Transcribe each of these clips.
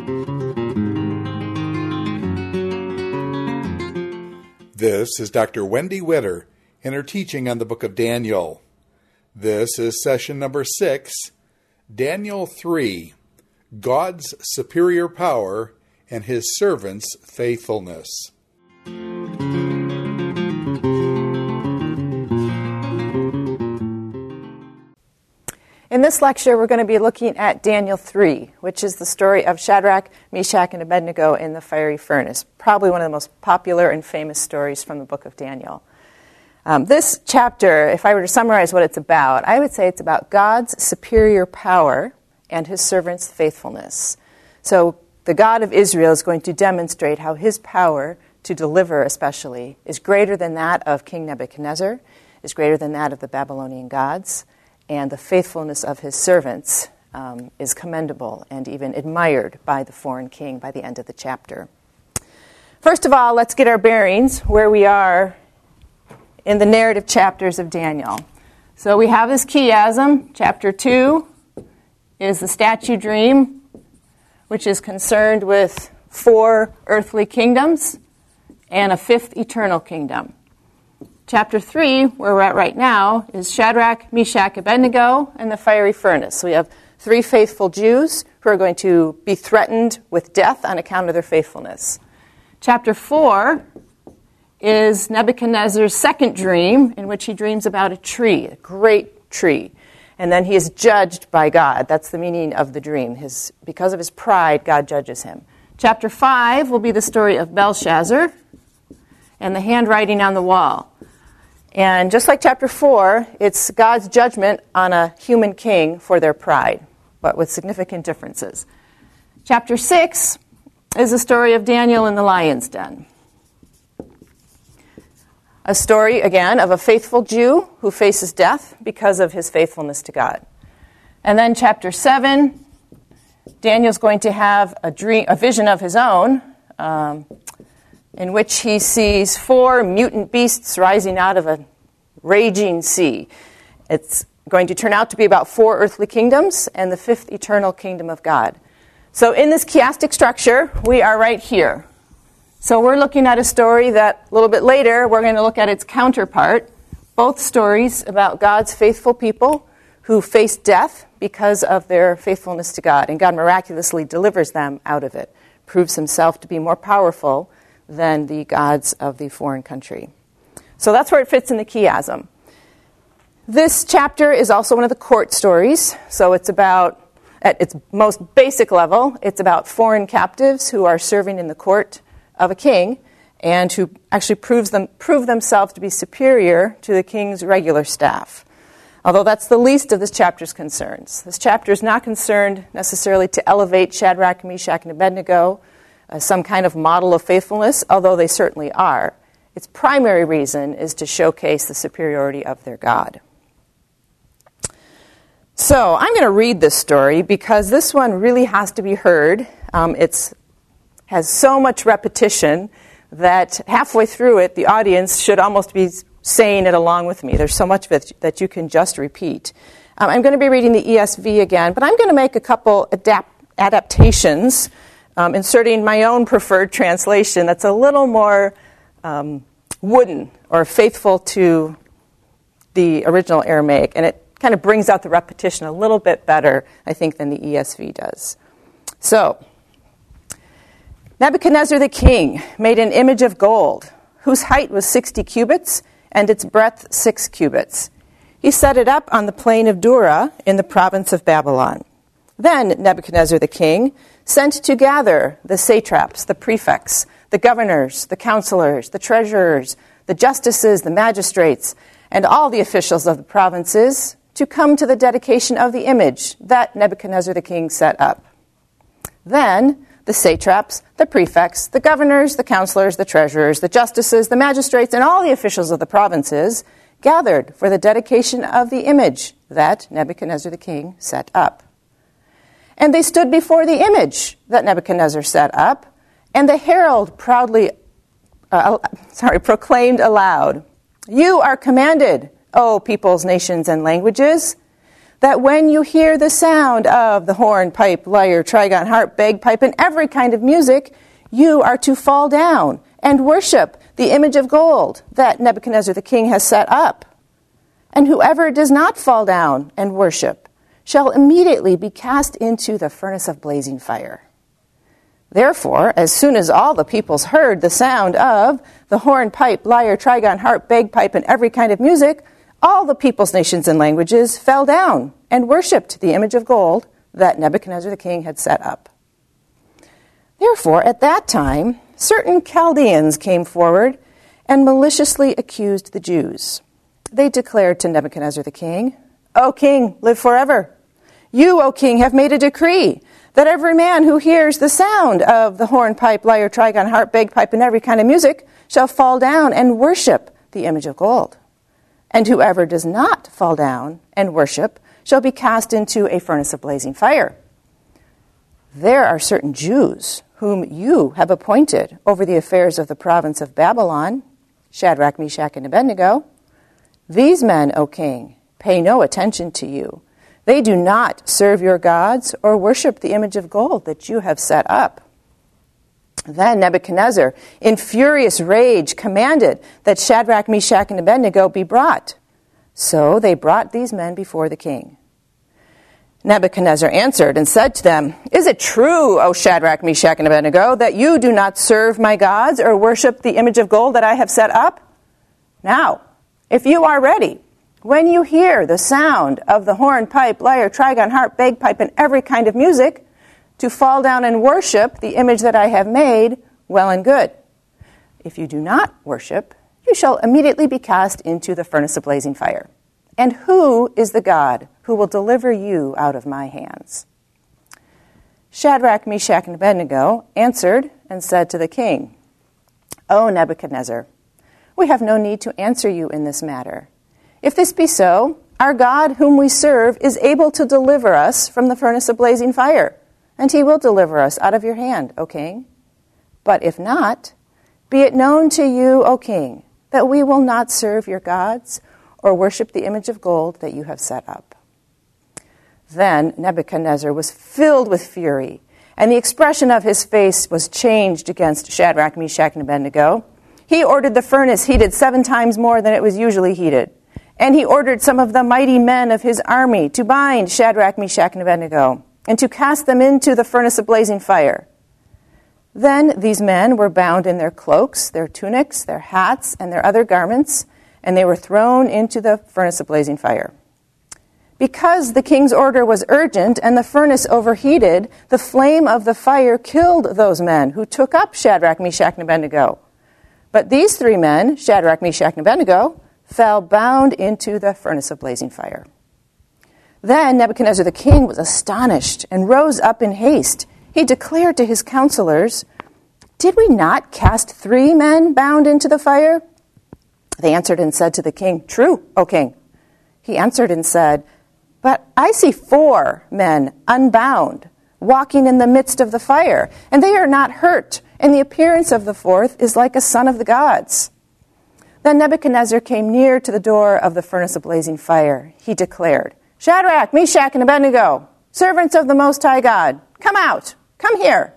This is Dr. Wendy Witter in her teaching on the book of Daniel. This is session number 6, Daniel 3, God's superior power and his servants' faithfulness. In this lecture, we're going to be looking at Daniel 3, which is the story of Shadrach, Meshach, and Abednego in the fiery furnace, probably one of the most popular and famous stories from the book of Daniel. This chapter, if I were to summarize what it's about, I would say it's about God's superior power and his servants' faithfulness. So the God of Israel is going to demonstrate how his power to deliver especially is greater than that of King Nebuchadnezzar, is greater than that of the Babylonian gods, and the faithfulness of his servants is commendable and even admired by the foreign king by the end of the chapter. First of all, let's get our bearings where we are in the narrative chapters of Daniel. So we have this chiasm. Chapter 2 is the statue dream, which is concerned with 4 earthly kingdoms and a 5th eternal kingdom. Chapter 3, where we're at right now, is Shadrach, Meshach, Abednego, and the fiery furnace. So we have 3 faithful Jews who are going to be threatened with death on account of their faithfulness. Chapter 4 is Nebuchadnezzar's second dream, in which he dreams about a tree, a great tree. And then he is judged by God. That's the meaning of the dream. Because of his pride, God judges him. Chapter 5 will be the story of Belshazzar and the handwriting on the wall. And just like chapter 4, it's God's judgment on a human king for their pride, but with significant differences. Chapter 6 is the story of Daniel in the lion's den. A story, again, of a faithful Jew who faces death because of his faithfulness to God. And then chapter 7, Daniel's going to have a vision of his own, in which he sees 4 mutant beasts rising out of a raging sea. It's going to turn out to be about 4 earthly kingdoms and the 5th eternal kingdom of God. So in this chiastic structure, we are right here. So we're looking at a story that a little bit later, we're going to look at its counterpart. Both stories about God's faithful people who face death because of their faithfulness to God. And God miraculously delivers them out of it, proves himself to be more powerful than the gods of the foreign country. So that's where it fits in the chiasm. This chapter is also one of the court stories. So it's about, at its most basic level, it's about foreign captives who are serving in the court of a king and who actually prove themselves to be superior to the king's regular staff. Although that's the least of this chapter's concerns. This chapter is not concerned necessarily to elevate Shadrach, Meshach, and Abednego as some kind of model of faithfulness, although they certainly are. Its primary reason is to showcase the superiority of their God. So I'm going to read this story because this one really has to be heard. It has so much repetition that halfway through it, the audience should almost be saying it along with me. There's so much of it that you can just repeat. I'm going to be reading the ESV again, but I'm going to make a couple adaptations, inserting my own preferred translation that's a little more wooden or faithful to the original Aramaic, and it kind of brings out the repetition a little bit better, I think, than the ESV does. So, Nebuchadnezzar the king made an image of gold, whose height was 60 cubits, and its breadth 6 cubits. He set it up on the plain of Dura in the province of Babylon. Then Nebuchadnezzar the king sent to gather the satraps, the prefects, the governors, the counselors, the treasurers, the justices, the magistrates, and all the officials of the provinces to come to the dedication of the image that Nebuchadnezzar the king set up. Then the satraps, the prefects, the governors, the counselors, the treasurers, the justices, the magistrates, and all the officials of the provinces gathered for the dedication of the image that Nebuchadnezzar the king set up. And they stood before the image that Nebuchadnezzar set up, and the herald proclaimed aloud, "You are commanded, O peoples, nations, and languages, that when you hear the sound of the horn, pipe, lyre, trigon, harp, bagpipe, and every kind of music, you are to fall down and worship the image of gold that Nebuchadnezzar the king has set up. And whoever does not fall down and worship shall immediately be cast into the furnace of blazing fire. Therefore, as soon as all the peoples heard the sound of the horn, pipe, lyre, trigon, harp, bagpipe, and every kind of music, all the peoples, nations, and languages fell down and worshipped the image of gold that Nebuchadnezzar the king had set up. Therefore, at that time, certain Chaldeans came forward and maliciously accused the Jews. They declared to Nebuchadnezzar the king, "O king, live forever. You, O king, have made a decree that every man who hears the sound of the horn, pipe, lyre, trigon, harp, bagpipe, and every kind of music shall fall down and worship the image of gold. And whoever does not fall down and worship shall be cast into a furnace of blazing fire. There are certain Jews whom you have appointed over the affairs of the province of Babylon, Shadrach, Meshach, and Abednego. These men, O king, pay no attention to you. They do not serve your gods or worship the image of gold that you have set up." Then Nebuchadnezzar, in furious rage, commanded that Shadrach, Meshach, and Abednego be brought. So they brought these men before the king. Nebuchadnezzar answered and said to them, "Is it true, O Shadrach, Meshach, and Abednego, that you do not serve my gods or worship the image of gold that I have set up? Now, if you are ready, when you hear the sound of the horn, pipe, lyre, trigon, harp, bagpipe, and every kind of music, to fall down and worship the image that I have made, well and good. If you do not worship, you shall immediately be cast into the furnace of blazing fire. And who is the God who will deliver you out of my hands?" Shadrach, Meshach, and Abednego answered and said to the king, "O Nebuchadnezzar, we have no need to answer you in this matter. If this be so, our God whom we serve is able to deliver us from the furnace of blazing fire, and he will deliver us out of your hand, O king. But if not, be it known to you, O king, that we will not serve your gods or worship the image of gold that you have set up." Then Nebuchadnezzar was filled with fury, and the expression of his face was changed against Shadrach, Meshach, and Abednego. He ordered the furnace heated 7 times more than it was usually heated. And he ordered some of the mighty men of his army to bind Shadrach, Meshach, and Abednego, and to cast them into the furnace of blazing fire. Then these men were bound in their cloaks, their tunics, their hats, and their other garments, and they were thrown into the furnace of blazing fire. Because the king's order was urgent and the furnace overheated, the flame of the fire killed those men who took up Shadrach, Meshach, and Abednego. But these 3 men, Shadrach, Meshach, and Abednego, fell bound into the furnace of blazing fire. Then Nebuchadnezzar the king was astonished and rose up in haste. He declared to his counselors, "Did we not cast 3 men bound into the fire?" They answered and said to the king, "True, O king." He answered and said, "But I see 4 men unbound, walking in the midst of the fire, and they are not hurt, and the appearance of the 4th is like a son of the gods." Then Nebuchadnezzar came near to the door of the furnace of blazing fire. He declared, "Shadrach, Meshach, and Abednego, servants of the Most High God, come out, come here."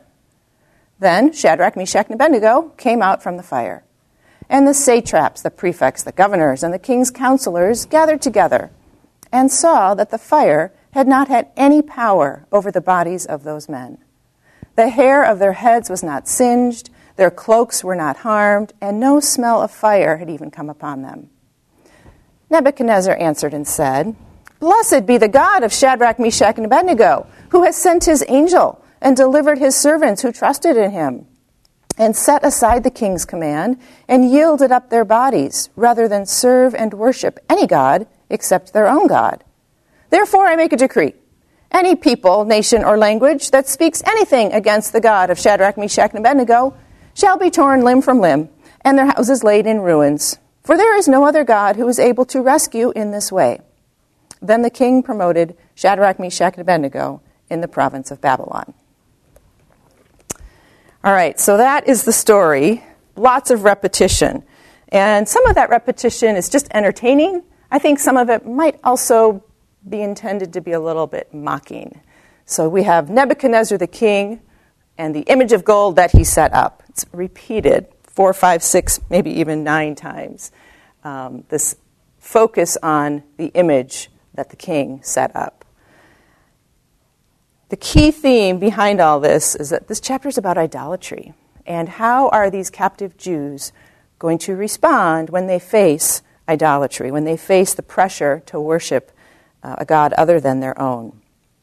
Then Shadrach, Meshach, and Abednego came out from the fire. And the satraps, the prefects, the governors, and the king's counselors gathered together and saw that the fire had not had any power over the bodies of those men. The hair of their heads was not singed, their cloaks were not harmed, and no smell of fire had even come upon them. Nebuchadnezzar answered and said, "Blessed be the God of Shadrach, Meshach, and Abednego, who has sent his angel and delivered his servants who trusted in him, and set aside the king's command and yielded up their bodies rather than serve and worship any god except their own God. Therefore I make a decree. Any people, nation, or language that speaks anything against the God of Shadrach, Meshach, and Abednego shall be torn limb from limb, and their houses laid in ruins. For there is no other God who is able to rescue in this way." Then the king promoted Shadrach, Meshach, and Abednego in the province of Babylon. All right, so that is the story. Lots of repetition. And some of that repetition is just entertaining. I think some of it might also be intended to be a little bit mocking. So we have Nebuchadnezzar the king and the image of gold that he set up. It's repeated 4, 5, 6, maybe even 9 times. This focus on the image that the king set up. The key theme behind all this is that this chapter is about idolatry. And how are these captive Jews going to respond when they face idolatry, when they face the pressure to worship a god other than their own?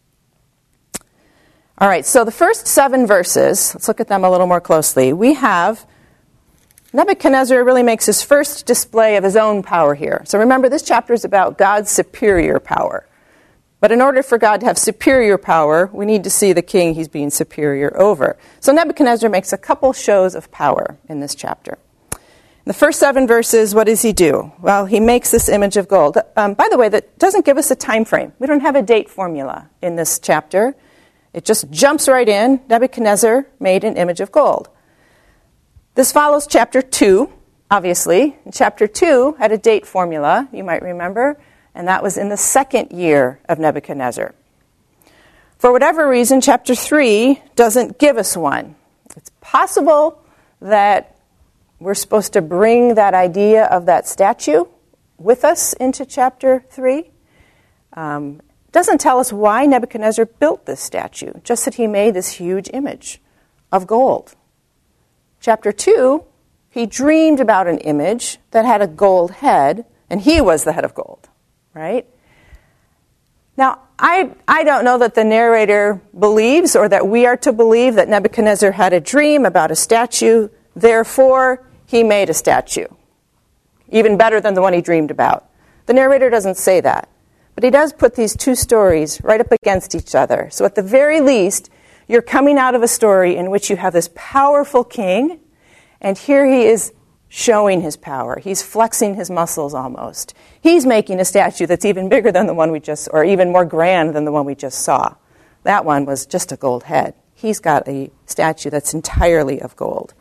All right, so the first 7 verses, let's look at them a little more closely. We have Nebuchadnezzar really makes his first display of his own power here. So remember, this chapter is about God's superior power. But in order for God to have superior power, we need to see the king he's being superior over. So Nebuchadnezzar makes a couple shows of power in this chapter. In the first 7 verses, what does he do? Well, he makes this image of gold. By the way, that doesn't give us a time frame. We don't have a date formula in this chapter. It just jumps right in. Nebuchadnezzar made an image of gold. This follows chapter 2, obviously. And chapter 2 had a date formula, you might remember, and that was in the 2nd year of Nebuchadnezzar. For whatever reason, chapter 3 doesn't give us one. It's possible that we're supposed to bring that idea of that statue with us into chapter 3. It doesn't tell us why Nebuchadnezzar built this statue, just that he made this huge image of gold. Chapter 2, he dreamed about an image that had a gold head, and he was the head of gold, right? Now, I don't know that the narrator believes or that we are to believe that Nebuchadnezzar had a dream about a statue, therefore he made a statue, even better than the one he dreamed about. The narrator doesn't say that, but he does put these 2 stories right up against each other. So at the very least, you're coming out of a story in which you have this powerful king, and here he is showing his power. He's flexing his muscles almost. He's making a statue that's even bigger than the one we just, or even more grand than the one we just saw. That one was just a gold head. He's got a statue that's entirely of gold.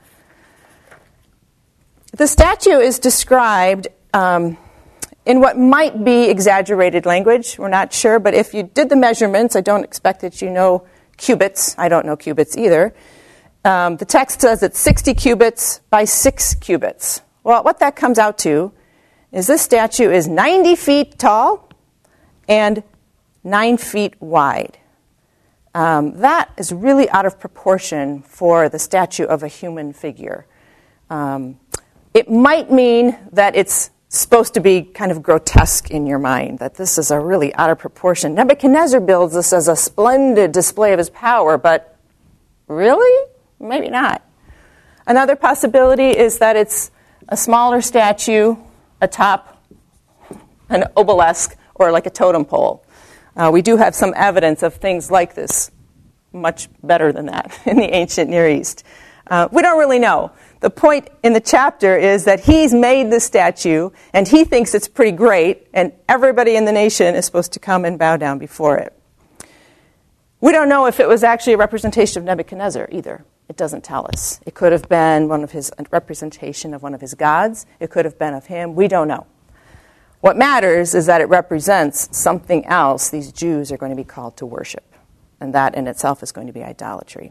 The statue is described in what might be exaggerated language. We're not sure, but if you did the measurements, I don't expect that you know cubits. I don't know cubits either. The text says it's 60 cubits by 6 cubits. Well, what that comes out to is this statue is 90 feet tall and 9 feet wide. That is really out of proportion for the statue of a human figure. It might mean that it's supposed to be kind of grotesque in your mind, that this is a really out of proportion. Nebuchadnezzar builds this as a splendid display of his power, but really? Maybe not. Another possibility is that it's a smaller statue atop an obelisk or like a totem pole. We do have some evidence of things like this, much better than that, in the ancient Near East. We don't really know. The point in the chapter is that he's made this statue, and he thinks it's pretty great, and everybody in the nation is supposed to come and bow down before it. We don't know if it was actually a representation of Nebuchadnezzar either. It doesn't tell us. It could have been a representation of one of his gods. It could have been of him. We don't know. What matters is that it represents something else these Jews are going to be called to worship, and that in itself is going to be idolatry.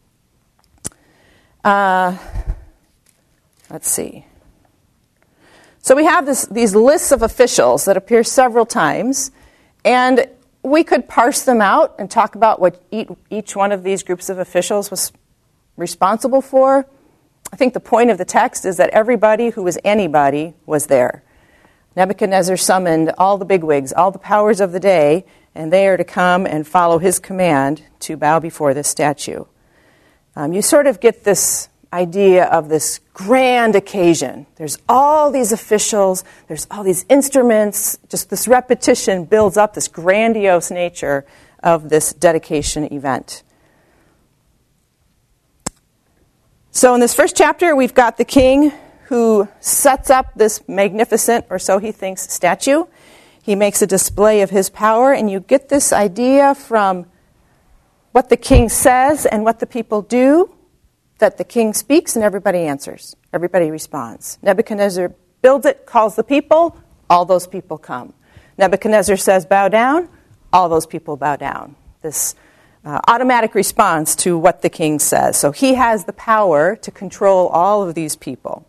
Let's see. So we have these lists of officials that appear several times, and we could parse them out and talk about what each one of these groups of officials was responsible for. I think the point of the text is that everybody who was anybody was there. Nebuchadnezzar summoned all the bigwigs, all the powers of the day, and they are to come and follow his command to bow before this statue. You sort of get this idea of this grand occasion. There's all these officials, there's all these instruments, just this repetition builds up this grandiose nature of this dedication event. So in this first chapter, we've got the king who sets up this magnificent, or so he thinks, statue. He makes a display of his power, and you get this idea from what the king says and what the people do, that the king speaks and everybody answers. Everybody responds. Nebuchadnezzar builds it, calls the people, all those people come. Nebuchadnezzar says, bow down, all those people bow down. This automatic response to what the king says. So he has the power to control all of these people.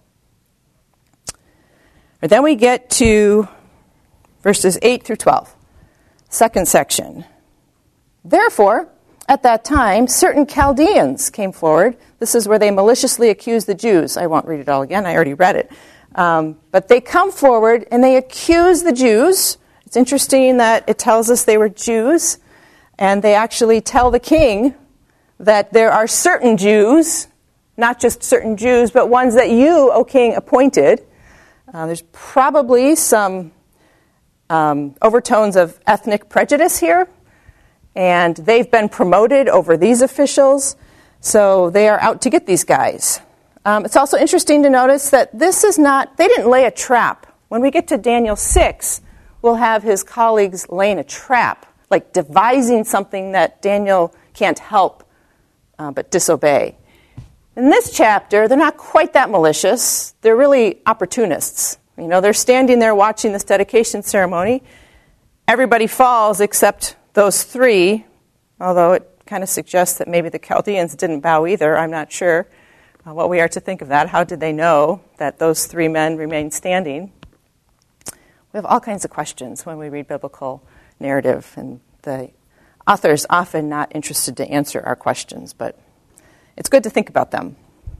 And then we get to verses 8 through 12. Second section. Therefore, at that time, certain Chaldeans came forward. This is where they maliciously accused the Jews. I won't read it all again. I already read it. But they come forward and they accuse the Jews. It's interesting that it tells us they were Jews. And they actually tell the king that there are certain Jews, not just certain Jews, but ones that you, O king, appointed. There's probably some overtones of ethnic prejudice here. And they've been promoted over these officials. So they are out to get these guys. It's also interesting to notice that this is not, they didn't lay a trap. When we get to Daniel 6, we'll have his colleagues laying a trap, like devising something that Daniel can't help but disobey. In this chapter, they're not quite that malicious. They're really opportunists. You know, they're standing there watching this dedication ceremony. Everybody falls except those three, although it kind of suggests that maybe the Chaldeans didn't bow either. I'm not sure what we are to think of that. How did they know that those three men remained standing? We have all kinds of questions when we read biblical narrative, and the author is often not interested to answer our questions, but it's good to think about them.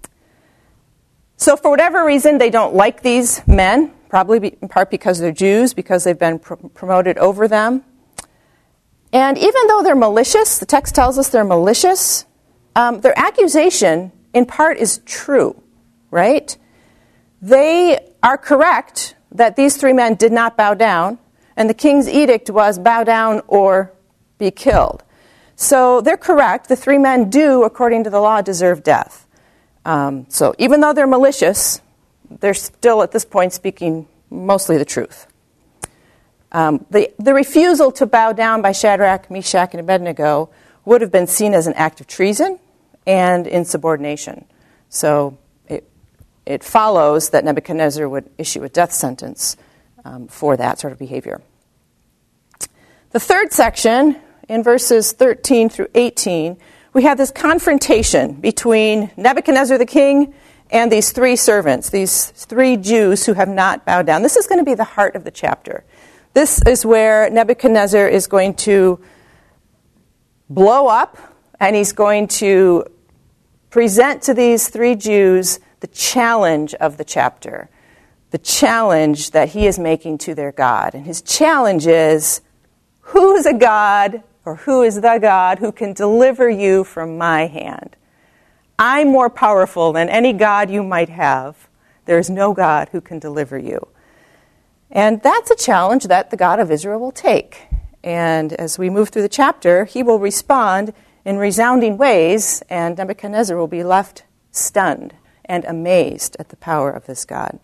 So for whatever reason, they don't like these men, probably in part because they're Jews, because they've been promoted over them. And even though they're malicious, the text tells us they're malicious, their accusation in part is true, right? They are correct that these three men did not bow down, and the king's edict was bow down or be killed. So they're correct. The three men do, according to the law, deserve death. So even though they're malicious, they're still at this point speaking mostly the truth. The refusal to bow down by Shadrach, Meshach, and Abednego would have been seen as an act of treason and insubordination. So it follows that Nebuchadnezzar would issue a death sentence for that sort of behavior. The third section, in verses 13 through 18, we have this confrontation between Nebuchadnezzar the king and these three servants, these three Jews who have not bowed down. This is going to be the heart of the chapter. This is where Nebuchadnezzar is going to blow up, and he's going to present to these three Jews the challenge of the chapter, the challenge that he is making to their God. And his challenge is, who is a God, or who is the God who can deliver you from my hand? I'm more powerful than any God you might have. There is no God who can deliver you. And that's a challenge that the God of Israel will take. And as we move through the chapter, he will respond in resounding ways, and Nebuchadnezzar will be left stunned and amazed at the power of this God.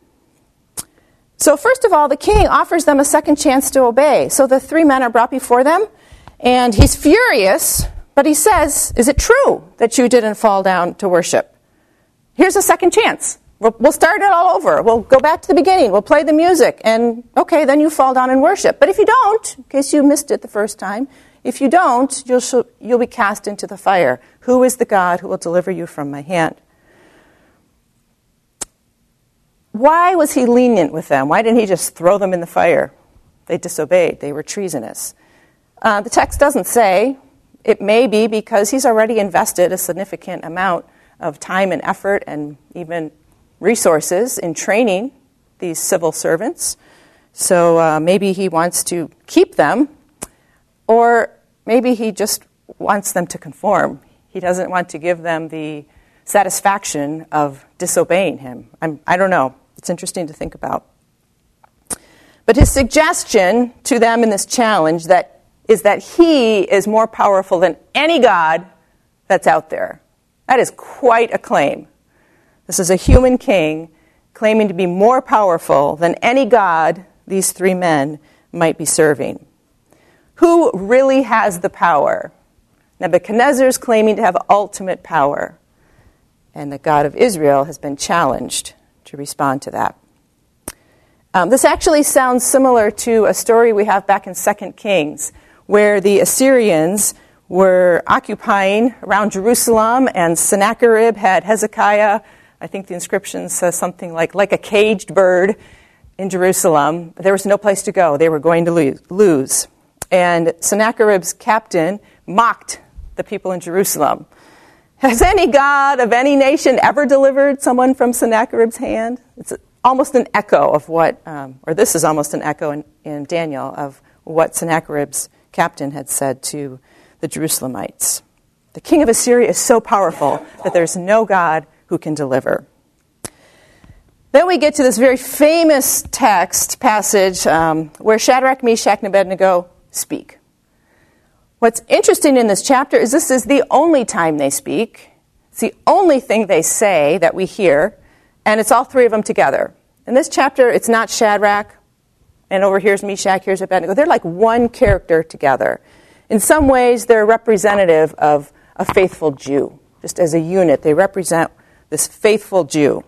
So first of all, the king offers them a second chance to obey. So the three men are brought before them, and he's furious, but he says, is it true that you didn't fall down to worship? Here's a second chance. We'll start it all over. We'll go back to the beginning. We'll play the music. And, okay, then you fall down and worship. But if you don't, in case you missed it the first time, if you don't, you'll be cast into the fire. Who is the God who will deliver you from my hand? Why was he lenient with them? Why didn't he just throw them in the fire? They disobeyed. They were treasonous. The text doesn't say. It may be because he's already invested a significant amount of time and effort and even resources in training these civil servants. So maybe he wants to keep them, or maybe he just wants them to conform. He doesn't want to give them the satisfaction of disobeying him. I don't know. It's interesting to think about. But his suggestion to them in this challenge is that he is more powerful than any God that's out there. That is quite a claim. This is a human king claiming to be more powerful than any God these three men might be serving. Who really has the power? Nebuchadnezzar's claiming to have ultimate power, and the God of Israel has been challenged to respond to that. This actually sounds similar to a story we have back in 2 Kings, where the Assyrians were occupying around Jerusalem, and Sennacherib had Hezekiah, I think the inscription says something like a caged bird in Jerusalem. There was no place to go. They were going to lose. And Sennacherib's captain mocked the people in Jerusalem. Has any god of any nation ever delivered someone from Sennacherib's hand? It's almost an echo of what, or this is almost an echo in Daniel of what Sennacherib's captain had said to the Jerusalemites. The king of Assyria is so powerful that there's no god who can deliver. Then we get to this very famous text passage where Shadrach, Meshach, and Abednego speak. What's interesting in this chapter is this is the only time they speak. It's the only thing they say that we hear, and it's all three of them together. In this chapter, it's not Shadrach, and over here's Meshach, here's Abednego. They're like one character together. In some ways, they're representative of a faithful Jew. Just as a unit, they represent this faithful Jew.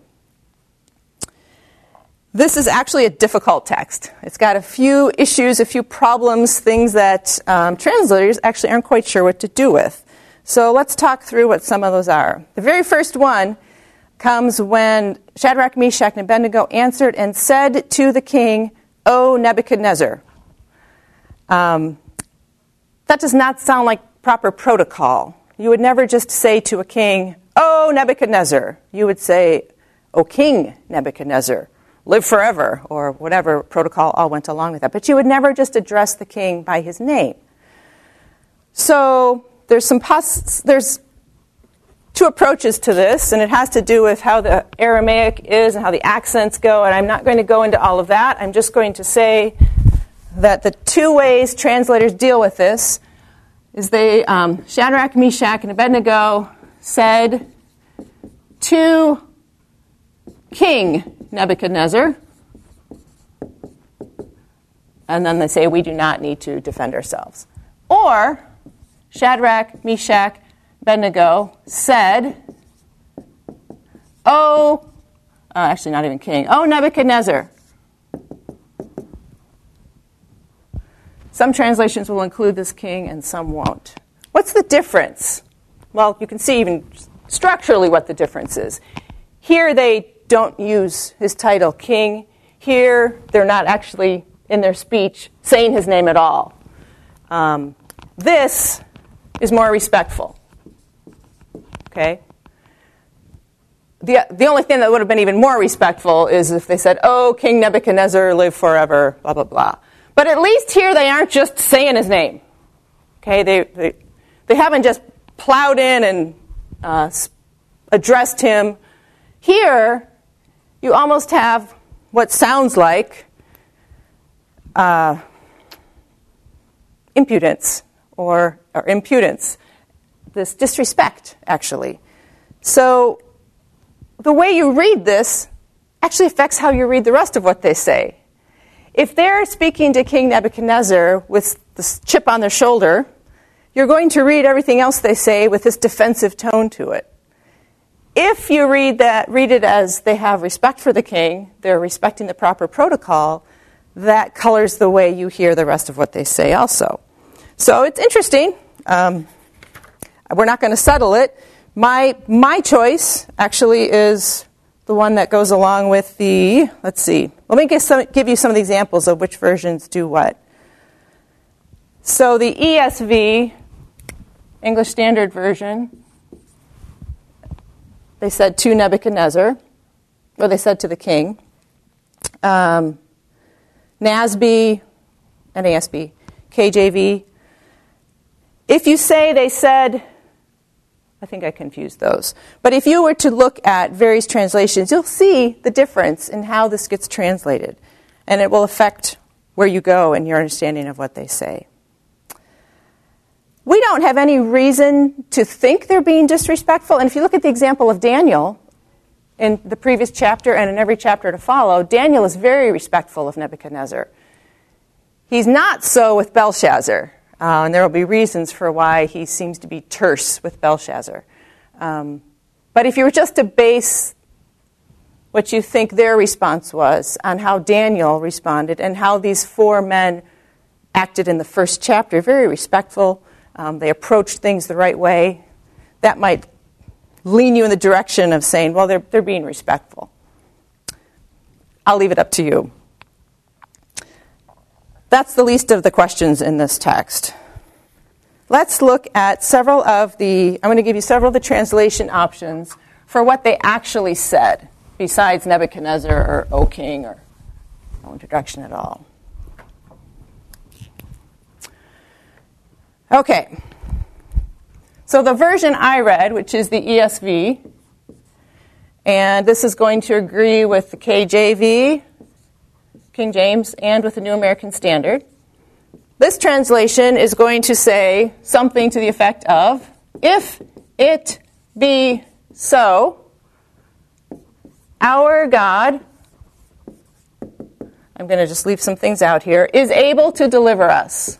This is actually a difficult text. It's got a few issues, a few problems, things that translators actually aren't quite sure what to do with. So let's talk through what some of those are. The very first one comes when Shadrach, Meshach, and Abednego answered and said to the king, "O Nebuchadnezzar." That does not sound like proper protocol. You would never just say to a king, "O Nebuchadnezzar." You would say, "O King Nebuchadnezzar, live forever," or whatever protocol all went along with that. But you would never just address the king by his name. So there's two approaches to this, and it has to do with how the Aramaic is and how the accents go, and I'm not going to go into all of that. I'm just going to say that the two ways translators deal with this is they, Shadrach, Meshach, and Abednego said to King Nebuchadnezzar, and then they say, we do not need to defend ourselves. Or Shadrach, Meshach, Abednego said, actually not even king, "O Nebuchadnezzar." Some translations will include this king and some won't. What's the difference? Well, you can see even structurally what the difference is. Here they don't use his title king. Here they're not actually in their speech saying his name at all. This is more respectful. Okay? The only thing that would have been even more respectful is if they said, "Oh, King Nebuchadnezzar, live forever," blah, blah, blah. But at least here they aren't just saying his name. Okay? They haven't just plowed in and addressed him. Here, you almost have what sounds like impudence or impudence, this disrespect, actually. So the way you read this actually affects how you read the rest of what they say. If they're speaking to King Nebuchadnezzar with this chip on their shoulder, you're going to read everything else they say with this defensive tone to it. If you read it as they have respect for the king, they're respecting the proper protocol, that colors the way you hear the rest of what they say also. So it's interesting. We're not going to settle it. My choice actually is the one that goes along with the, let's see. Let me give you some of the examples of which versions do what. So the ESV, English Standard Version, they said to Nebuchadnezzar, or they said to the king. NASB, NASB, KJV. If you say they said, I think I confused those. But if you were to look at various translations, you'll see the difference in how this gets translated. And it will affect where you go and your understanding of what they say. We don't have any reason to think they're being disrespectful. And if you look at the example of Daniel in the previous chapter and in every chapter to follow, Daniel is very respectful of Nebuchadnezzar. He's not so with Belshazzar. And there will be reasons for why he seems to be terse with Belshazzar. But if you were just to base what you think their response was on how Daniel responded and how these 4 men acted in the first chapter. Very respectful. They approached things the right way. That might lean you in the direction of saying, well, they're being respectful. I'll leave it up to you. That's the least of the questions in this text. Let's look at I'm going to give you several of the translation options for what they actually said, besides Nebuchadnezzar or O King, or no introduction at all. Okay. So the version I read, which is the ESV, and this is going to agree with the KJV, King James, and with the New American Standard. This translation is going to say something to the effect of, if it be so, our God, I'm going to just leave some things out here, is able to deliver us.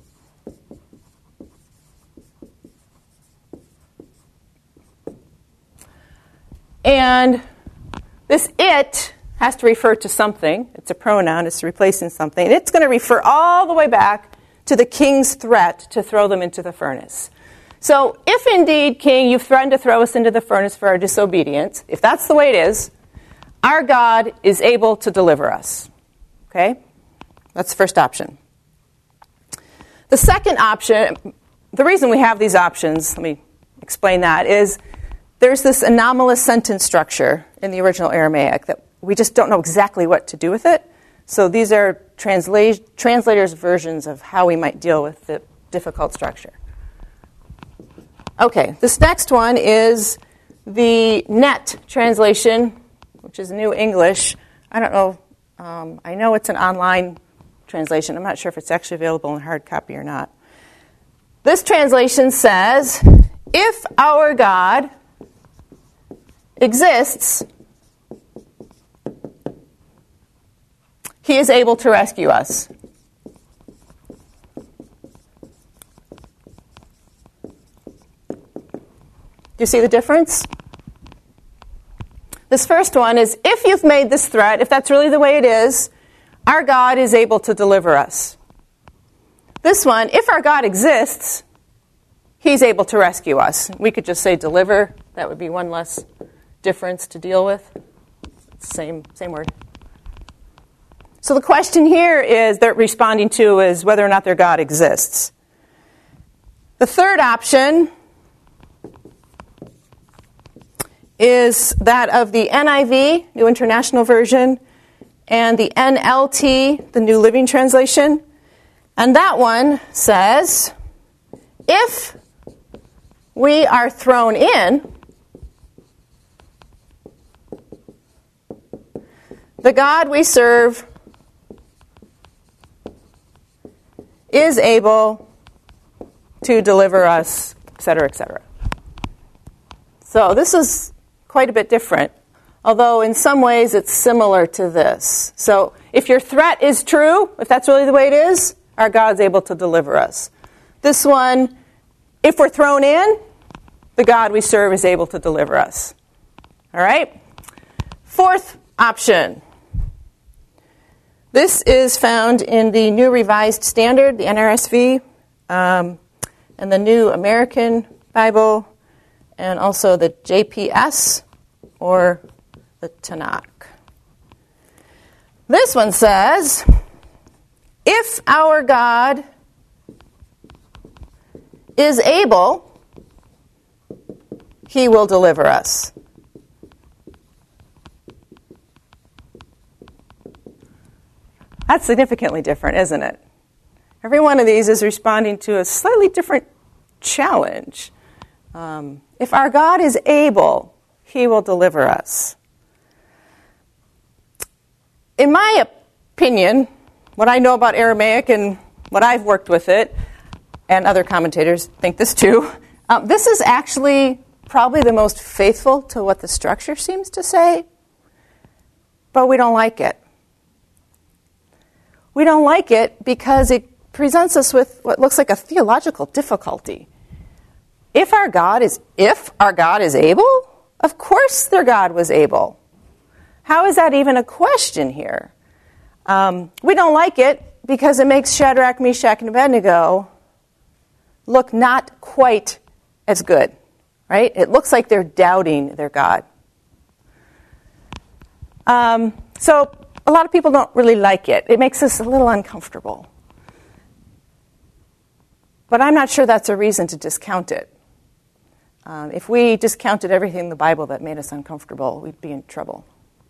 And this it has to refer to something. It's a pronoun. It's replacing something. It's going to refer all the way back to the king's threat to throw them into the furnace. So if indeed, king, you've threatened to throw us into the furnace for our disobedience, if that's the way it is, our God is able to deliver us. Okay? That's the first option. The second option, the reason we have these options, let me explain that, is there's this anomalous sentence structure in the original Aramaic that we just don't know exactly what to do with it. So these are translators' versions of how we might deal with the difficult structure. Okay, this next one is the NET translation, which is New English. I don't know. I know it's an online translation. I'm not sure if it's actually available in hard copy or not. This translation says, if our God exists, he is able to rescue us. Do you see the difference? This first one is, if you've made this threat, if that's really the way it is, our God is able to deliver us. This one, if our God exists, he's able to rescue us. We could just say deliver. That would be one less difference to deal with. Same word. So the question here is they're responding to is whether or not their God exists. The third option is that of the NIV, New International Version, and the NLT, the New Living Translation. And that one says, if we are thrown in, the God we serve is able to deliver us, etc., etc. So this is quite a bit different, although in some ways it's similar to this. So if your threat is true, if that's really the way it is, our God's able to deliver us. This one, if we're thrown in, the God we serve is able to deliver us. All right? Fourth option. This is found in the New Revised Standard, the NRSV, and the New American Bible, and also the JPS, or the Tanakh. This one says, if our God is able, he will deliver us. That's significantly different, isn't it? Every one of these is responding to a slightly different challenge. If our God is able, he will deliver us. In my opinion, what I know about Aramaic and what I've worked with it, and other commentators think this too, this is actually probably the most faithful to what the structure seems to say, but we don't like it. We don't like it because it presents us with what looks like a theological difficulty. If our God is able, of course their God was able. How is that even a question here? We don't like it because it makes Shadrach, Meshach, and Abednego look not quite as good, right? It looks like they're doubting their God. So a lot of people don't really like it. It makes us a little uncomfortable. But I'm not sure that's a reason to discount it. If we discounted everything in the Bible that made us uncomfortable, we'd be in trouble.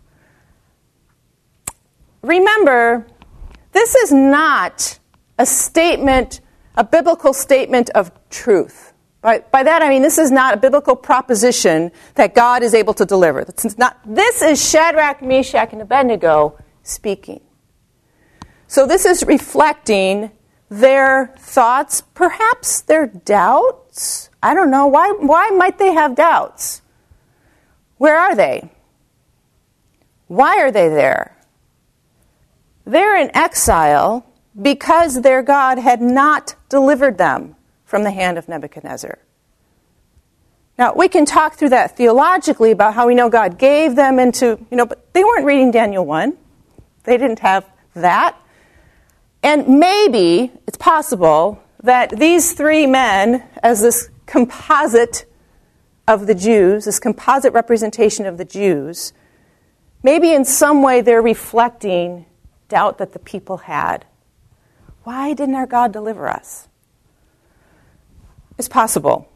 Remember, this is not a statement, a biblical statement of truth. By that I mean this is not a biblical proposition that God is able to deliver. This is Shadrach, Meshach, and Abednego speaking. So this is reflecting their thoughts, perhaps their doubts. I don't know. Why might they have doubts? Where are they? Why are they there? They're in exile because their God had not delivered them from the hand of Nebuchadnezzar. Now, we can talk through that theologically about how we know God gave them into, but they weren't reading Daniel 1. They didn't have that. And maybe it's possible that these three men, as this composite of the Jews, this composite representation of the Jews, maybe in some way they're reflecting doubt that the people had. Why didn't our God deliver us? It's possible.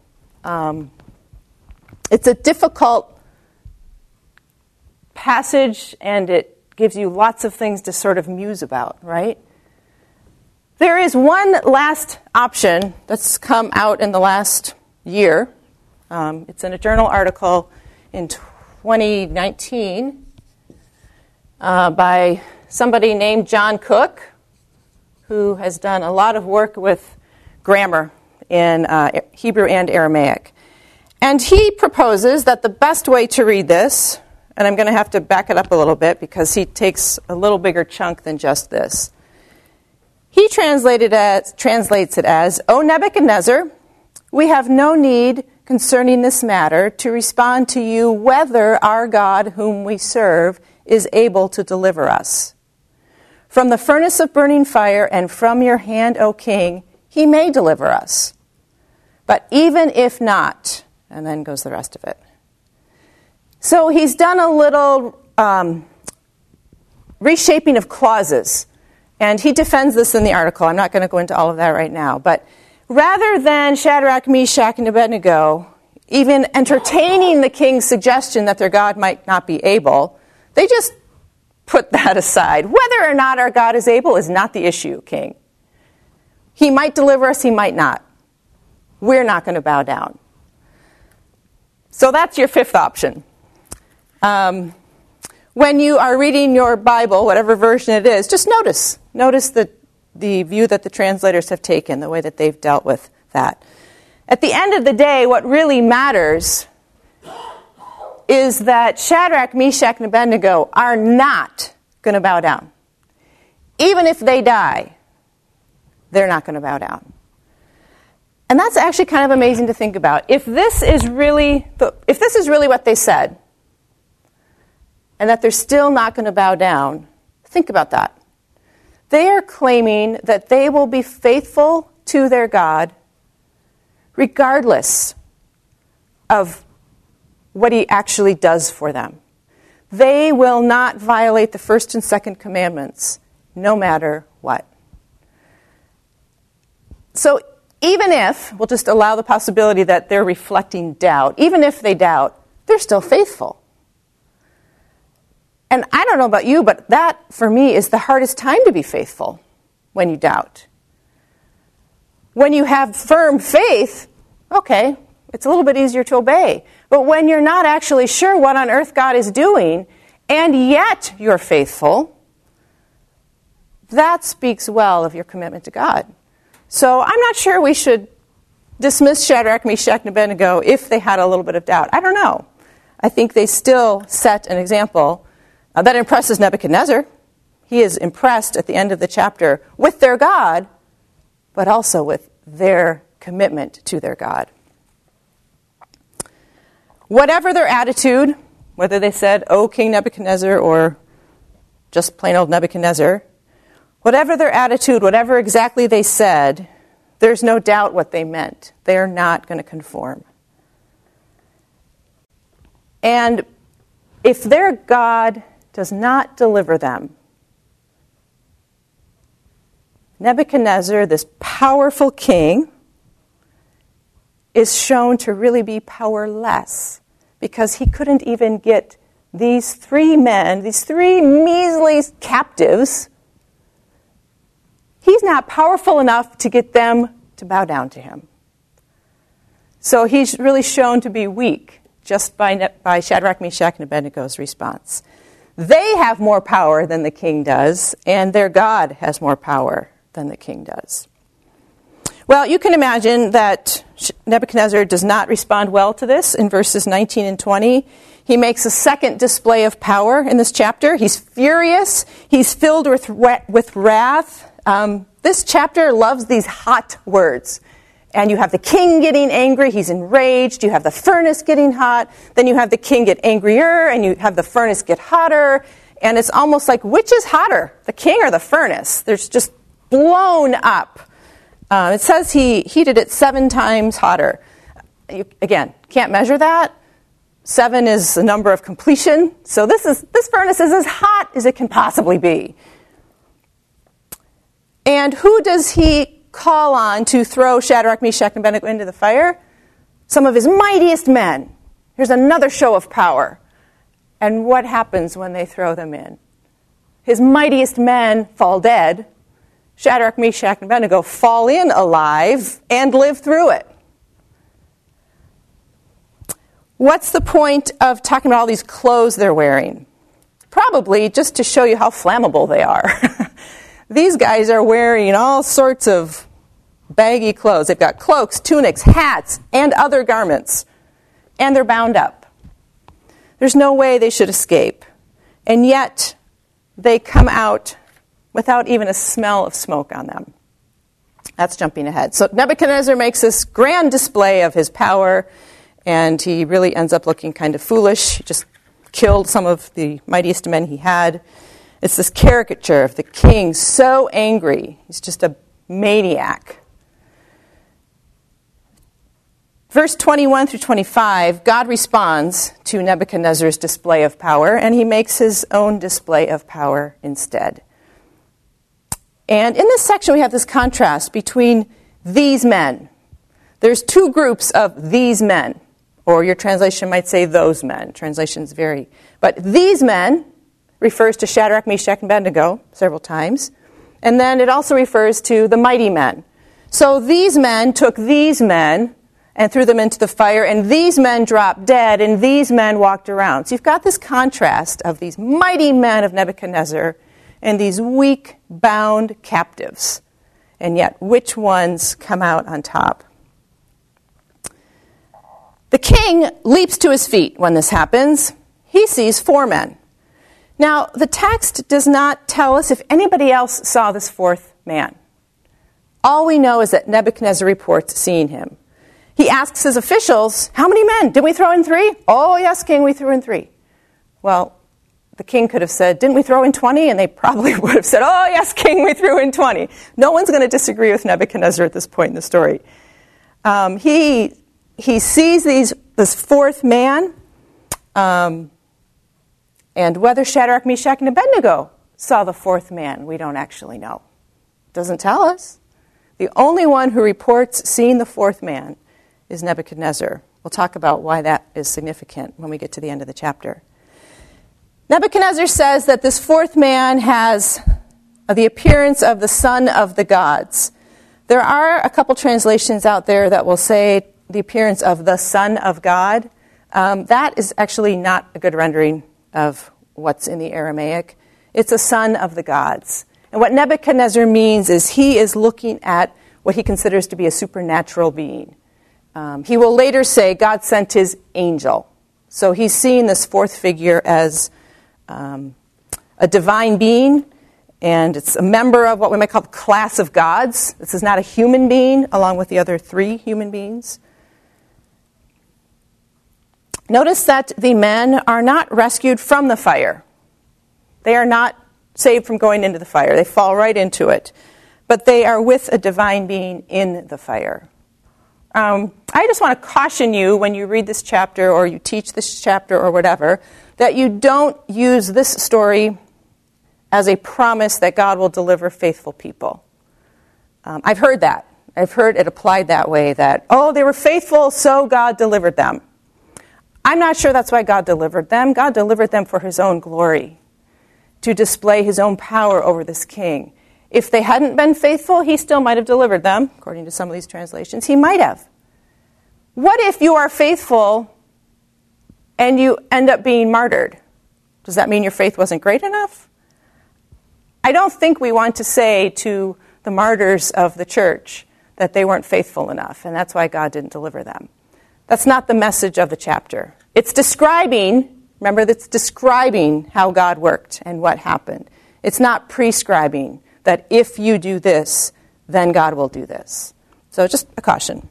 It's a difficult passage, and it gives you lots of things to sort of muse about, right? There is one last option that's come out in the last year. It's in a journal article in 2019 by somebody named John Cook, who has done a lot of work with grammar in Hebrew and Aramaic. And he proposes that the best way to read this, and I'm going to have to back it up a little bit because he takes a little bigger chunk than just this. He translates it as, O Nebuchadnezzar, we have no need concerning this matter to respond to you whether our God whom we serve is able to deliver us. From the furnace of burning fire and from your hand, O king, he may deliver us. But even if not, and then goes the rest of it. So he's done a little reshaping of clauses. And he defends this in the article. I'm not going to go into all of that right now. But rather than Shadrach, Meshach, and Abednego even entertaining the king's suggestion that their God might not be able, they just put that aside. Whether or not our God is able is not the issue, king. He might deliver us, he might not. We're not going to bow down. So that's your fifth option. When you are reading your Bible, whatever version it is, just notice the view that the translators have taken, the way that they've dealt with that. At the end of the day, what really matters is that Shadrach, Meshach, and Abednego are not going to bow down. Even if they die, they're not going to bow down. And that's actually kind of amazing to think about. If this is really what they said, and that they're still not going to bow down, think about that. They are claiming that they will be faithful to their God regardless of what he actually does for them. They will not violate the first and second commandments, no matter what. So even if, we'll just allow the possibility that they're reflecting doubt, even if they doubt, they're still faithful. And I don't know about you, but that, for me, is the hardest time to be faithful, when you doubt. When you have firm faith, okay, it's a little bit easier to obey. But when you're not actually sure what on earth God is doing, and yet you're faithful, that speaks well of your commitment to God. So I'm not sure we should dismiss Shadrach, Meshach, and Abednego if they had a little bit of doubt. I don't know. I think they still set an example that impresses Nebuchadnezzar. He is impressed at the end of the chapter with their God, but also with their commitment to their God. Whatever their attitude, whether they said, "O King Nebuchadnezzar," or just plain old Nebuchadnezzar, whatever their attitude, whatever exactly they said, there's no doubt what they meant. They're not going to conform. And if their God does not deliver them, Nebuchadnezzar, this powerful king, is shown to really be powerless because he couldn't even get these three men, these three measly captives. He's not powerful enough to get them to bow down to him. So he's really shown to be weak just by Shadrach, Meshach, and Abednego's response. They have more power than the king does, and their God has more power than the king does. Well, you can imagine that Nebuchadnezzar does not respond well to this in verses 19 and 20. He makes a second display of power in this chapter. He's furious. He's filled with wrath. This chapter loves these hot words. And you have the king getting angry. He's enraged. You have the furnace getting hot. Then you have the king get angrier, and you have the furnace get hotter. And it's almost like, which is hotter, the king or the furnace? There's just blown up. It says he heated it 7 times hotter. You, again, can't measure that. 7 is the number of completion. So this furnace is as hot as it can possibly be. And who does he call on to throw Shadrach, Meshach, and Abednego into the fire? Some of his mightiest men. Here's another show of power. And what happens when they throw them in? His mightiest men fall dead. Shadrach, Meshach, and Abednego fall in alive and live through it. What's the point of talking about all these clothes they're wearing? Probably just to show you how flammable they are. These guys are wearing all sorts of baggy clothes. They've got cloaks, tunics, hats, and other garments. And they're bound up. There's no way they should escape. And yet, they come out without even a smell of smoke on them. That's jumping ahead. So Nebuchadnezzar makes this grand display of his power, and he really ends up looking kind of foolish. He just killed some of the mightiest men he had. It's this caricature of the king so angry. He's just a maniac. Verse 21 through 25, God responds to Nebuchadnezzar's display of power, and he makes his own display of power instead. And in this section, we have this contrast between these men. There's 2 groups of these men, or your translation might say those men. Translations vary. But these men refers to Shadrach, Meshach, and Abednego several times. And then it also refers to the mighty men. So these men took these men and threw them into the fire, and these men dropped dead, and these men walked around. So you've got this contrast of these mighty men of Nebuchadnezzar and these weak, bound captives. And yet, which ones come out on top? The king leaps to his feet when this happens. He sees 4 men. Now, the text does not tell us if anybody else saw this 4th man. All we know is that Nebuchadnezzar reports seeing him. He asks his officials, how many men? Did we throw in 3? Oh, yes, king, we threw in 3. Well, the king could have said, didn't we throw in 20? And they probably would have said, oh, yes, king, we threw in 20. No one's going to disagree with Nebuchadnezzar at this point in the story. He sees this 4th man, and whether Shadrach, Meshach, and Abednego saw the 4th man, we don't actually know. Doesn't tell us. The only one who reports seeing the 4th man is Nebuchadnezzar. We'll talk about why that is significant when we get to the end of the chapter. Nebuchadnezzar says that this 4th man has the appearance of the son of the gods. There are a couple translations out there that will say the appearance of the Son of God. That is actually not a good rendering of what's in the Aramaic. It's a son of the gods. And what Nebuchadnezzar means is he is looking at what he considers to be a supernatural being. He will later say God sent his angel. So he's seeing this 4th figure as a divine being, and it's a member of what we might call the class of gods. This is not a human being along with the other 3 human beings. Notice that the men are not rescued from the fire. They are not saved from going into the fire. They fall right into it. But they are with a divine being in the fire. I just want to caution you when you read this chapter or you teach this chapter or whatever, that you don't use this story as a promise that God will deliver faithful people. I've heard that. I've heard it applied that way, that, oh, they were faithful, so God delivered them. I'm not sure that's why God delivered them. God delivered them for his own glory, to display his own power over this king. If they hadn't been faithful, he still might have delivered them, according to some of these translations. He might have. What if you are faithful and you end up being martyred? Does that mean your faith wasn't great enough? I don't think we want to say to the martyrs of the church that they weren't faithful enough, and that's why God didn't deliver them. That's not the message of the chapter. It's describing, remember, that's describing how God worked and what happened. It's not prescribing that if you do this, then God will do this. So just a caution.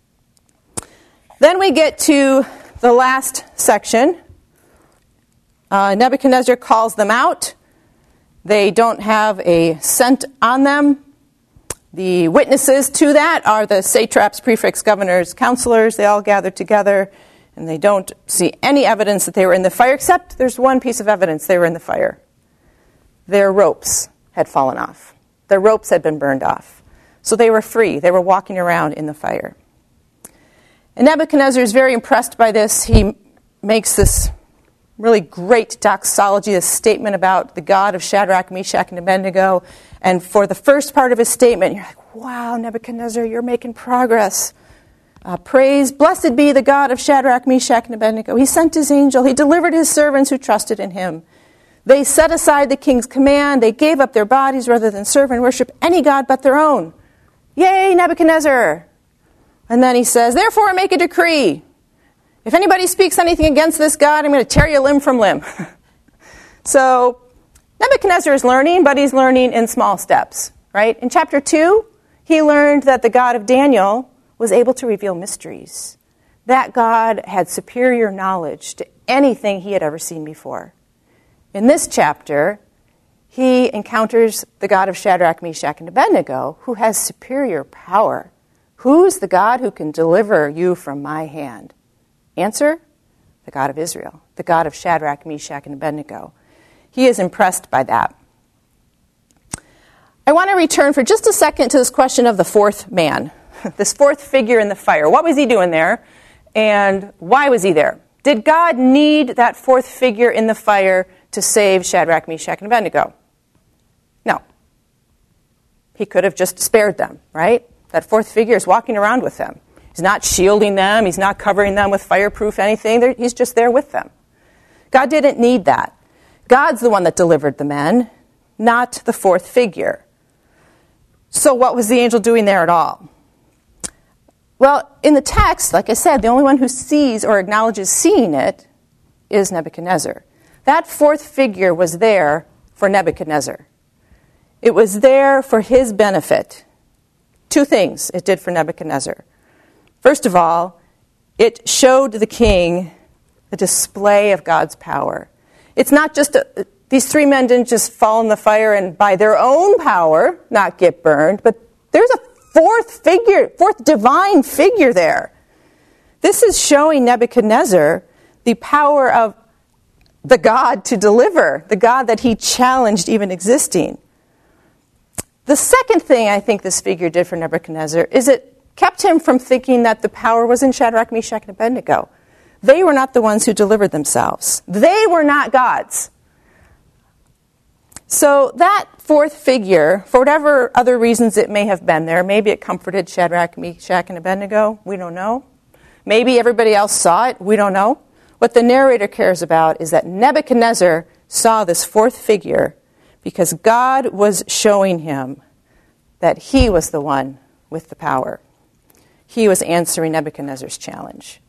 Then we get to the last section. Nebuchadnezzar calls them out. They don't have a scent on them. The witnesses to that are the satraps, prefects, governors, counselors. They all gathered together, and they don't see any evidence that they were in the fire, except there's one piece of evidence they were in the fire. Their ropes had fallen off. Their ropes had been burned off. So they were free. They were walking around in the fire. And Nebuchadnezzar is very impressed by this. He makes this really great doxology, this statement about the God of Shadrach, Meshach, and Abednego. And for the first part of his statement, you're like, wow, Nebuchadnezzar, you're making progress. Praise, blessed be the God of Shadrach, Meshach, and Abednego. He sent his angel. He delivered his servants who trusted in him. They set aside the king's command. They gave up their bodies rather than serve and worship any god but their own. Yay, Nebuchadnezzar! And then he says, therefore I make a decree. If anybody speaks anything against this God, I'm going to tear you limb from limb. So Nebuchadnezzar is learning, but he's learning in small steps, right? In chapter 2, he learned that the God of Daniel was able to reveal mysteries. That God had superior knowledge to anything he had ever seen before. In this chapter, he encounters the God of Shadrach, Meshach, and Abednego, who has superior power. Who's the God who can deliver you from my hand? Answer, the God of Israel, the God of Shadrach, Meshach, and Abednego. He is impressed by that. I want to return for just a second to this question of the fourth man, this fourth figure in the fire. What was he doing there, and why was he there? Did God need that fourth figure in the fire to save Shadrach, Meshach, and Abednego? No. He could have just spared them, right? That fourth figure is walking around with them. He's not shielding them. He's not covering them with fireproof anything. He's just there with them. God didn't need that. God's the one that delivered the men, not the fourth figure. So what was the angel doing there at all? Well, in the text, like I said, the only one who sees or acknowledges seeing it is Nebuchadnezzar. That fourth figure was there for Nebuchadnezzar. It was there for his benefit. Two things it did for Nebuchadnezzar. First of all, it showed the king the display of God's power. It's not just these three men didn't just fall in the fire and by their own power not get burned, but there's a fourth divine figure there. This is showing Nebuchadnezzar the power of the God to deliver, the God that he challenged even existing. The second thing I think this figure did for Nebuchadnezzar is it kept him from thinking that the power was in Shadrach, Meshach, and Abednego. They were not the ones who delivered themselves. They were not gods. So that fourth figure, for whatever other reasons it may have been there, maybe it comforted Shadrach, Meshach, and Abednego, we don't know. Maybe everybody else saw it, we don't know. What the narrator cares about is that Nebuchadnezzar saw this fourth figure because God was showing him that he was the one with the power. He was answering Nebuchadnezzar's challenge.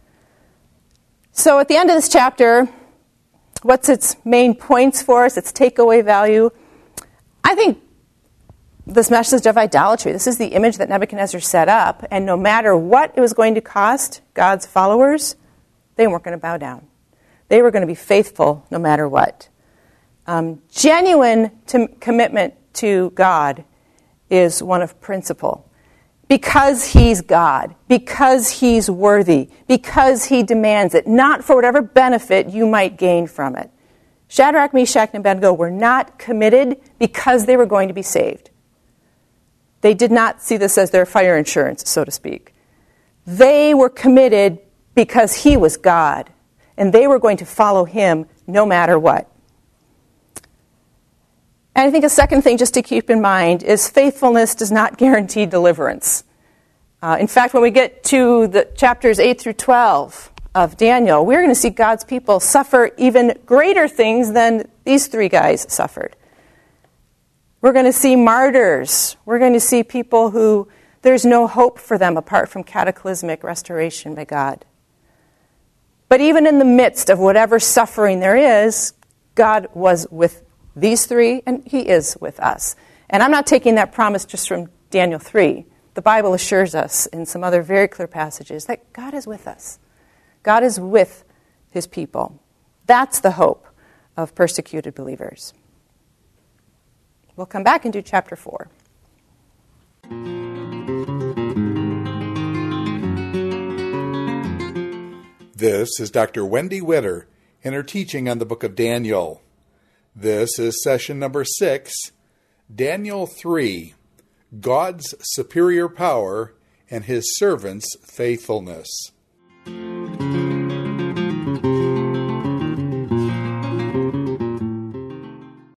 So at the end of this chapter, what's its main points for us, its takeaway value? I think this message of idolatry, this is the image that Nebuchadnezzar set up, and no matter what it was going to cost God's followers, They weren't going to bow down. They were going to be faithful no matter what. Genuine commitment to God is one of principle. Because he's God, because he's worthy, because he demands it, not for whatever benefit you might gain from it. Shadrach, Meshach, and Abednego were not committed because they were going to be saved. They did not see this as their fire insurance, so to speak. They were committed because he was God, and they were going to follow him no matter what. And I think a second thing just to keep in mind is faithfulness does not guarantee deliverance. In fact, when we get to the chapters 8 through 12 of Daniel, we're going to see God's people suffer even greater things than these three guys suffered. We're going to see martyrs. We're going to see people who there's no hope for them apart from cataclysmic restoration by God. But even in the midst of whatever suffering there is, God was with these three, and he is with us. And I'm not taking that promise just from Daniel 3. The Bible assures us in some other very clear passages that God is with us. God is with his people. That's the hope of persecuted believers. We'll come back and do chapter 4. This is Dr. Wendy Witter in her teaching on the book of Daniel. This is session number 6, Daniel 3, God's superior power and his servants' faithfulness.